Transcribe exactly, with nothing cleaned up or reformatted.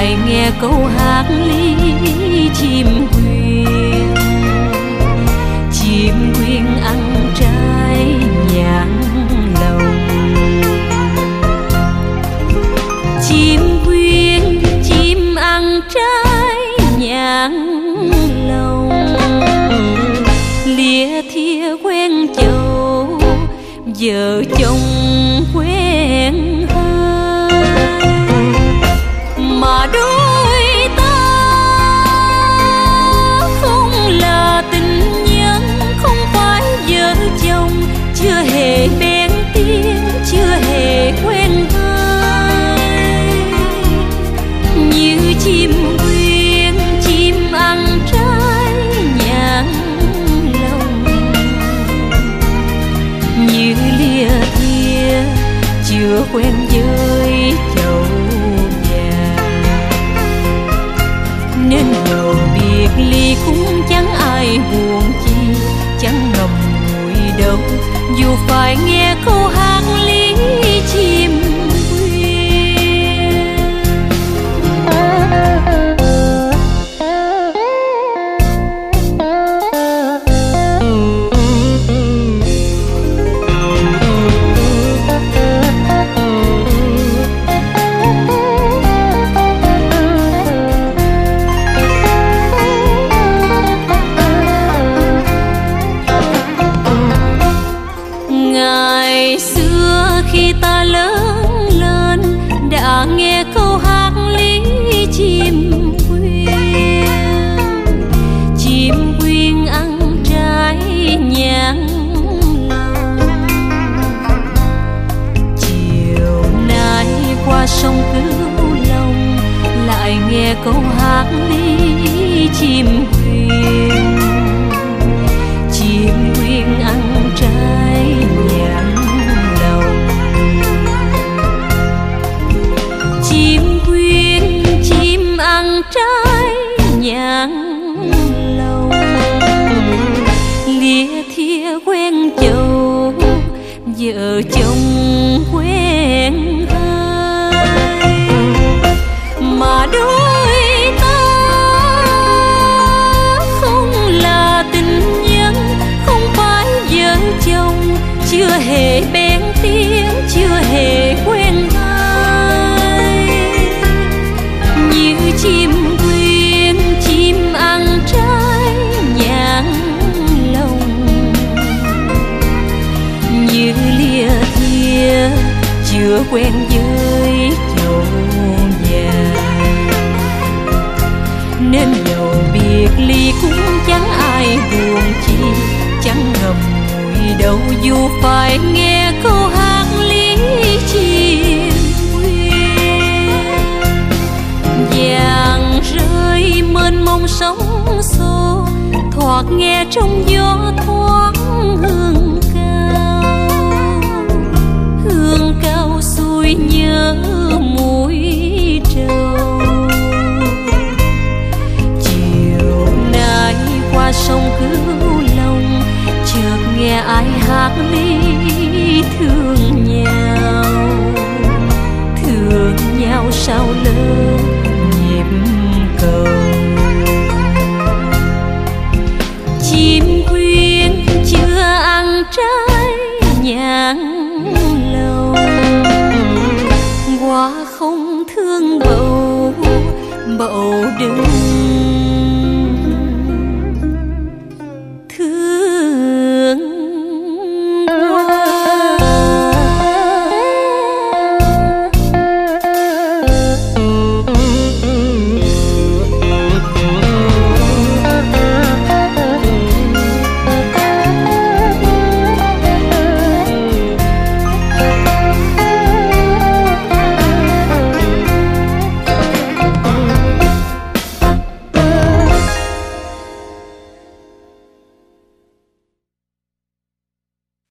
lại nghe câu hát ly chim quyên. Chim quyên ăn trái nhãn lồng. Chim quyên chim ăn trái nhãn lồng. Lìa thia quen chầu vợ chồng quen hơi. Mà đôi ta không là tình nhân, không phải vợ chồng, chưa hề bén tiếng, chưa hề quen hơi. Như chim quyên chim ăn trái nhãn lồng. Như lìa thia chưa quen với chầu nên dầu biệt ly cũng chẳng ai buồn chi, chẳng ngầm ngùi đâu dù phải nghe câu hát ly chim nghe câu hát ly chim quyên. Chim quyên ăn trái nhãn lồng. Chiều nay qua sông Cửu Long lại nghe câu hát ly chim quyên. Chim quyên ăn trái nhãn lồng. Chim quyên chim ăn trái nhãn lồng. Lìa thia quen chầu vợ chồng quen hơi. Mà đôi ta không là tình nhân, không phải vợ chồng, chưa hề bén tiếng, chưa hề quen hơi. Như chim quyên chim ăn trái nhãn lồng. Như lìa thia chưa quen với chầu nhà nên dầu biệt ly cũng chẳng ai buồn chi, chẳng ngầm ngùi đâu dù phải nghe câu hát ly chim vàng rơi mênh mông sóng xô. Thoạt nghe trong gió thoáng hương cao, hương cao xuôi nhớ mũi trầu. Chiều nay qua sông Cửu Long chợt nghe ai hát ly thương nhau. Thương nhau sao lỡ nhịp cầu. Chim quyên chưa ăn trái nhãn lồng. Hoa không thương bầu, bầu đừng